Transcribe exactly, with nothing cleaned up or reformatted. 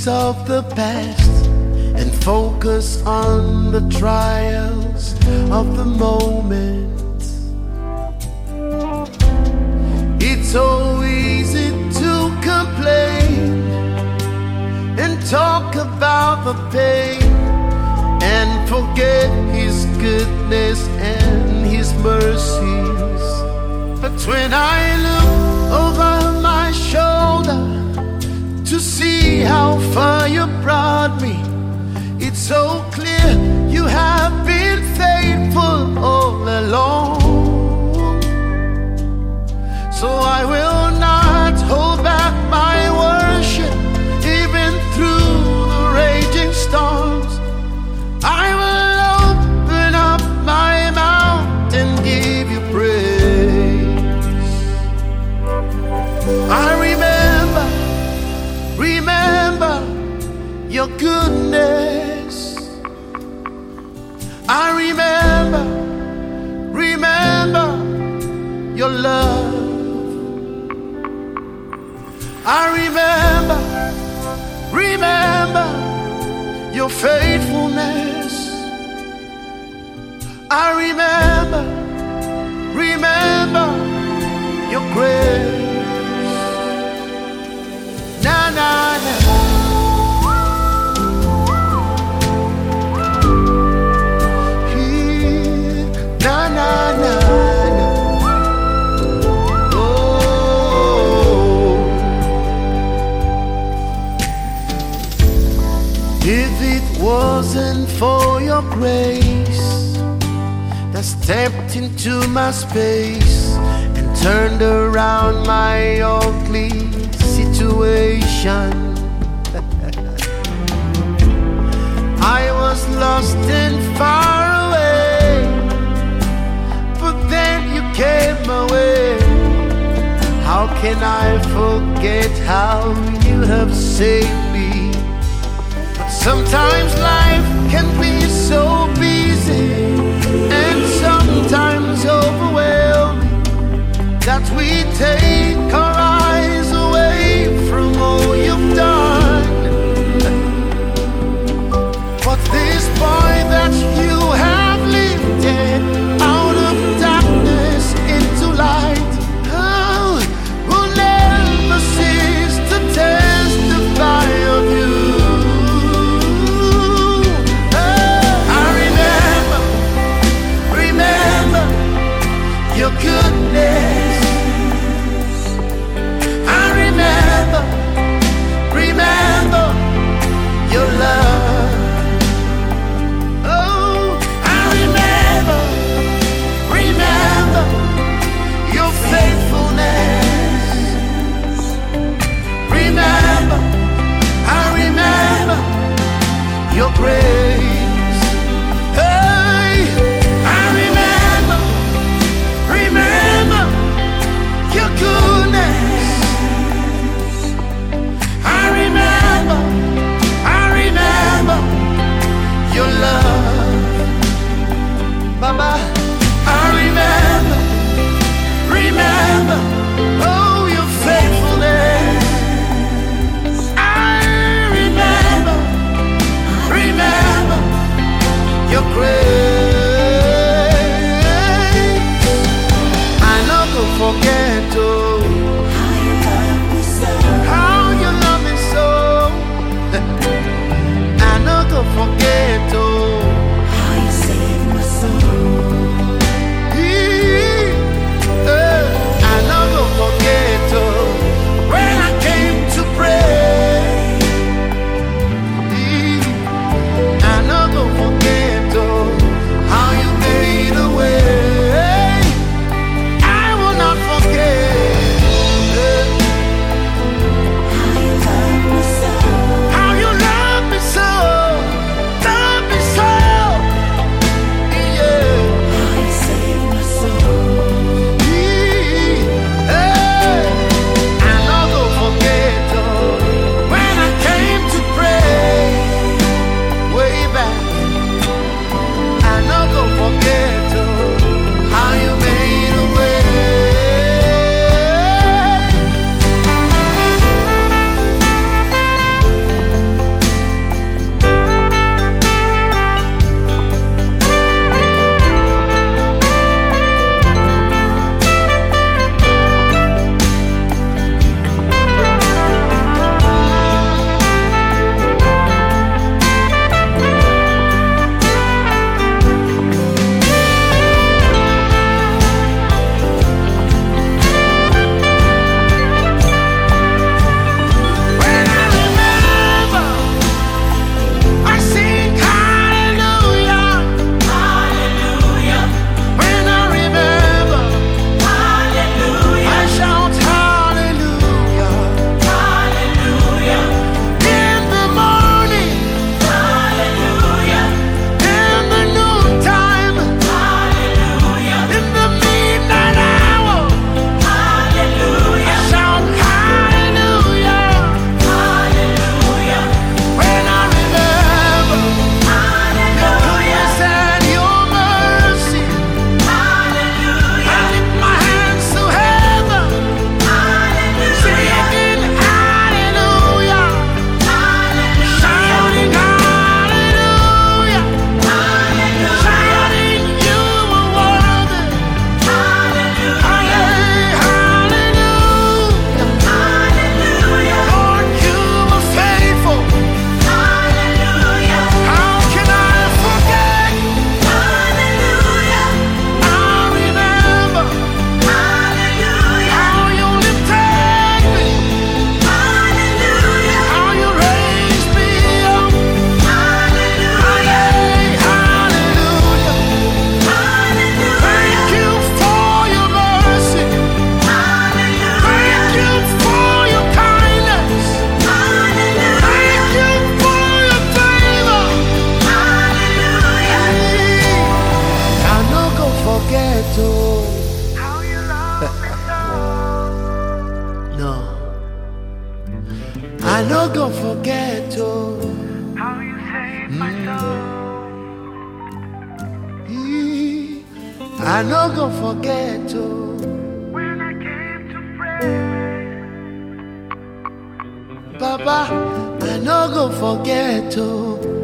memories of the past and focus on the trials of the moment. It's so easy to complain and talk about the pain and forget His goodness and His mercies. But when I look over my shoulder to see how far you brought me, it's so clear you have been faithful all along. So I will not hold back my worship, even through the raging storms. I will open up my mouth and give you praise. I remember, remember your goodness. I remember, remember your love. I remember, remember your faithfulness. I remember, remember your grace. Na na na. Na na na na. Oh, if it wasn't for your grace that stepped into my space and turned around my ugly situation, I was lost and far away, but then you came my way. How can I forget how you have saved me? But sometimes life can be so busy and sometimes overwhelming that we take our eyes away from all you've done. But this boy that you have lifted out of darkness into light, oh, will never cease to testify of you. Oh, go forget, oh, how you saved my soul. I no go forget, oh, When I came to pray, Papa, I no go forget, oh.